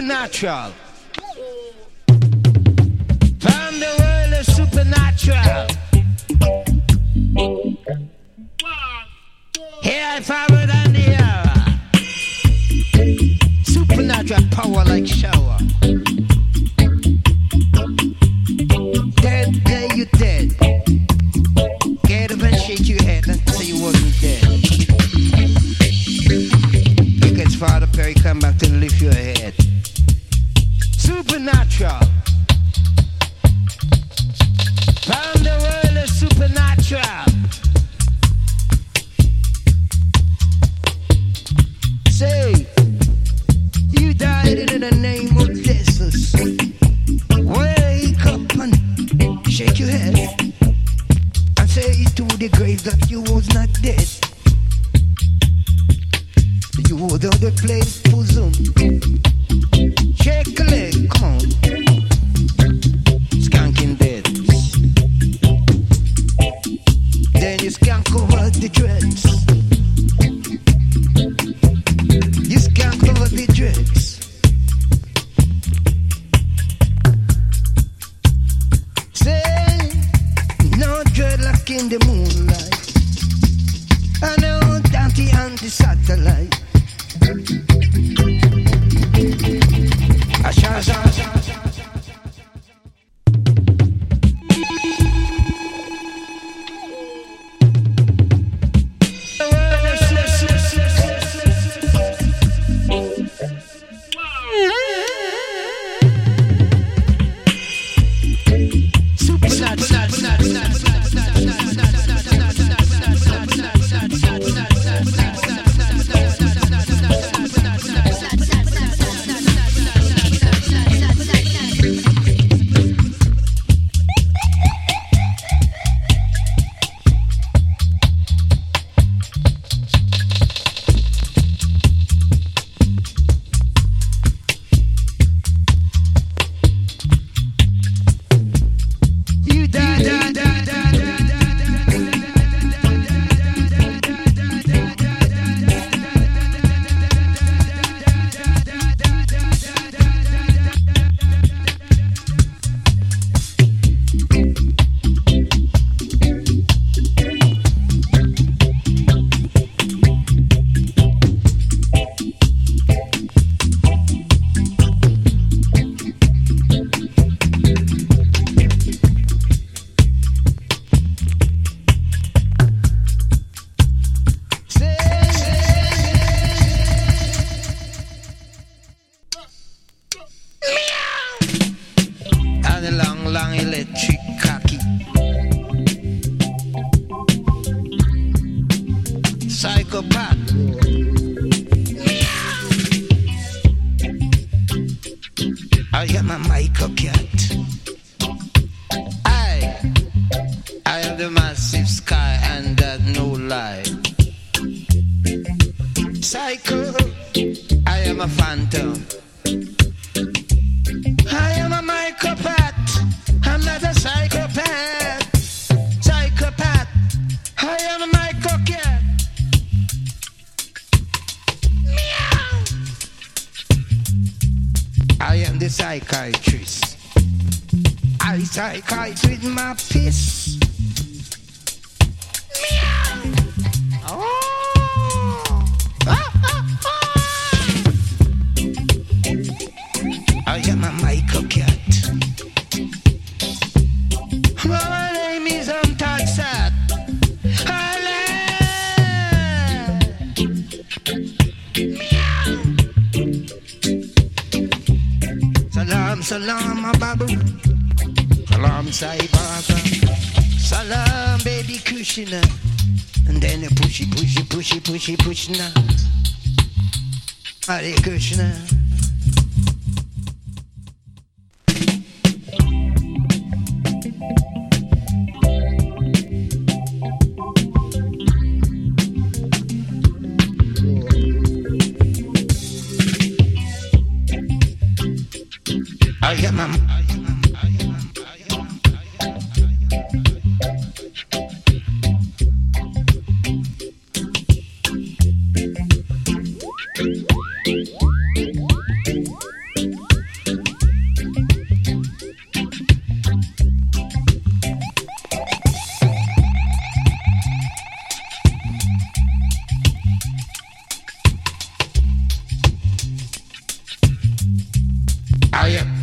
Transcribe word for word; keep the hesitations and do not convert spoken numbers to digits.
supernatural. From the world of supernatural. Here I forward on the era. Supernatural power like shower. Dead, there you dead. Get up and shake your head and say you wasn't dead. Because Father Perry come back to lift your head. Supernatural. From the world of supernatural. Say, you died in the name of Jesus. Wake up and shake your head and say to the grave that you was not dead. You was on the plane bosom. Shake a leg, come on. Skanking dead. Then you skank over the dreads. You skank over the dreads. Say, no dreadlock in the moonlight. I know Dante and the satellite. Asha, asha, asha, asha. And then you pushy, pushy, pushy, pushy, push now. Hare Krishna. I am a I am